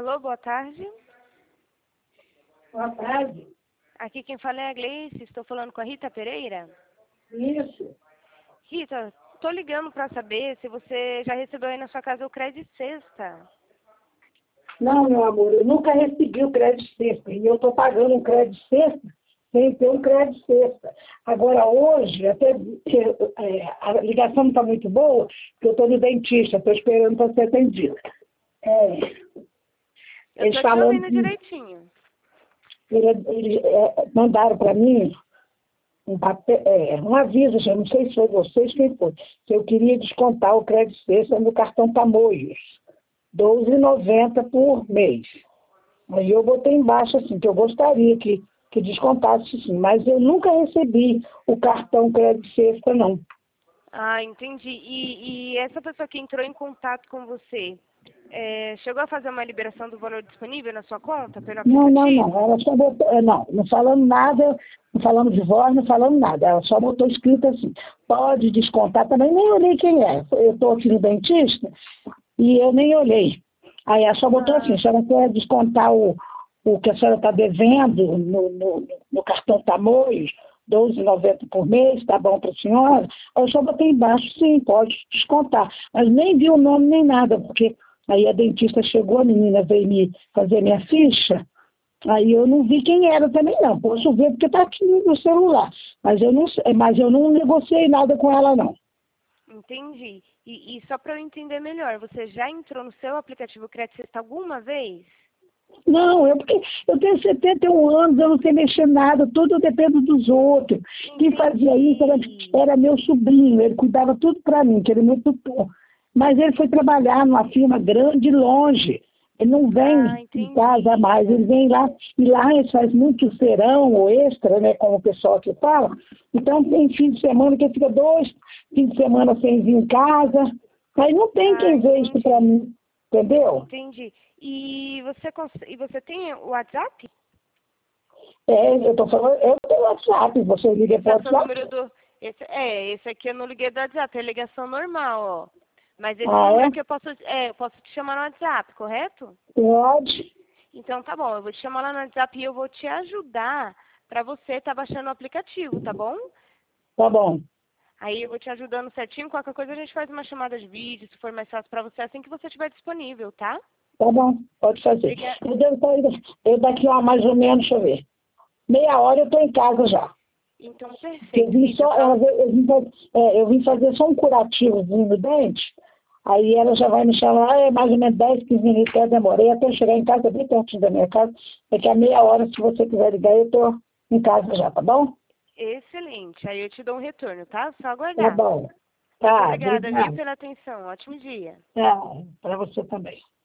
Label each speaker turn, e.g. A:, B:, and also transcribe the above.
A: Alô, boa tarde.
B: Boa tarde.
A: Aqui quem fala é a Gleice, estou falando com a Rita Pereira.
B: Isso.
A: Rita, estou ligando para saber se você já recebeu aí na sua casa o crédito sexta.
B: Não, meu amor, eu nunca recebi o crédito sexta. E eu estou pagando um crédito sexta sem ter um crédito sexta. Agora, hoje, até a ligação não está muito boa, porque eu estou no dentista, estou esperando para ser atendida.
A: Eu
B: Eles
A: estou te
B: falando
A: ouvindo
B: que
A: direitinho.
B: eles mandaram para mim um papel, um aviso, eu não sei se foi vocês, quem foi, que eu queria descontar o crédito sexta no cartão Tamoios, R$12,90 por mês. Aí eu botei embaixo assim, que eu gostaria que descontasse sim, mas eu nunca recebi o cartão crédito sexta, não.
A: Ah, entendi. E essa pessoa que entrou em contato com você, chegou a fazer uma liberação do valor disponível na sua conta pelo aplicativo?
B: Não. Ela só botou, não falando nada, não falamos de voz, não falando nada. Ela só botou escrito assim, pode descontar, também nem olhei quem é. Eu estou aqui no dentista e eu nem olhei. Aí ela só botou assim, a senhora quer descontar o que a senhora está devendo no cartão Tamoios, R$12,90 por mês, tá bom para a senhora? Aí eu só botei embaixo, sim, pode descontar. Mas nem vi o nome nem nada, porque aí a dentista chegou, a menina veio me fazer minha ficha, aí eu não vi quem era também não. Posso ver porque está aqui no celular. Mas eu não negociei nada com ela, não.
A: Entendi. E só para eu entender melhor, você já entrou no seu aplicativo Crédito Sexta alguma vez?
B: Não, porque eu tenho 71 anos, eu não sei mexer nada, tudo depende dos outros. Quem fazia isso era meu sobrinho, ele cuidava tudo para mim, que ele é muito bom. Mas ele foi trabalhar numa firma grande, longe. Ele não vem em casa mais, ele vem lá, e lá ele faz muito serão ou extra, né, como o pessoal aqui fala. Então tem fim de semana que ele fica 2 fins de semana sem vir em casa. Aí não tem quem vê isso para mim, entendeu?
A: Entendi. E você tem o WhatsApp?
B: Eu tô falando, eu tenho WhatsApp, você liga para o
A: Esse
B: WhatsApp?
A: esse aqui eu não liguei do WhatsApp, é ligação normal, ó. Mas esse
B: Ah,
A: número
B: é?
A: aqui eu posso te chamar no WhatsApp, correto?
B: Pode.
A: Então tá bom, eu vou te chamar lá no WhatsApp e eu vou te ajudar para você estar baixando o aplicativo, tá bom?
B: Tá bom.
A: Aí eu vou te ajudando certinho, qualquer coisa a gente faz uma chamada de vídeo, se for mais fácil para você, assim que você estiver disponível, tá?
B: Tá bom, pode fazer.
A: Obrigada.
B: Eu devo sair, daqui a mais ou menos, deixa eu ver. Meia hora eu tô em casa já.
A: Então,
B: Eu
A: perfeito.
B: vim,
A: Rita,
B: eu vim fazer só um curativozinho no dente, aí ela já vai me chamar, mais ou menos 10, 15 minutos, eu demorei até eu chegar em casa, bem pertinho da minha casa, daqui a meia hora, se você quiser ligar, eu tô em casa já, tá bom?
A: excelente. Aí eu te dou um retorno, tá? Só
B: Tá
A: aguardar.
B: bom.
A: Muito
B: Tá,
A: obrigada, viu,
B: obrigado.
A: pela atenção. Ótimo dia.
B: Tá, para você também.